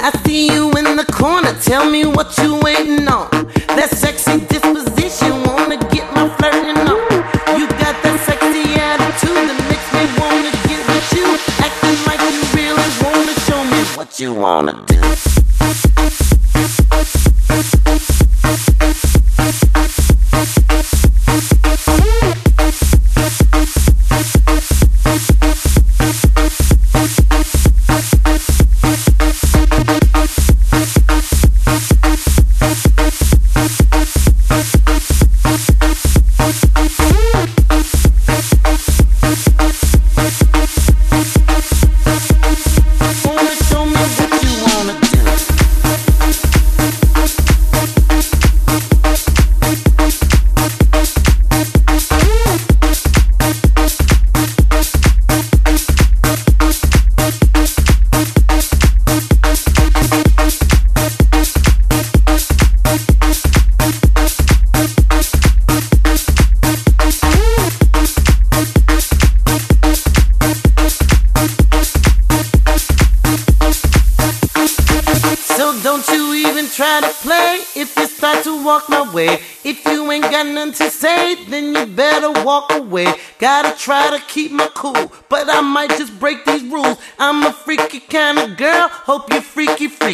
I see you in the corner, tell me what you waiting on. That sexy disposition, wanna get my flirting on. You got that sexy attitude that makes me wanna get with you. Acting like you really wanna show me what you wanna do. Don't you even try to play if you start to walk my way. If you ain't got nothing to say, then you better walk away. Gotta try to keep my cool, but I might just break these rules. I'm a freaky kind of girl, hope you freaky too.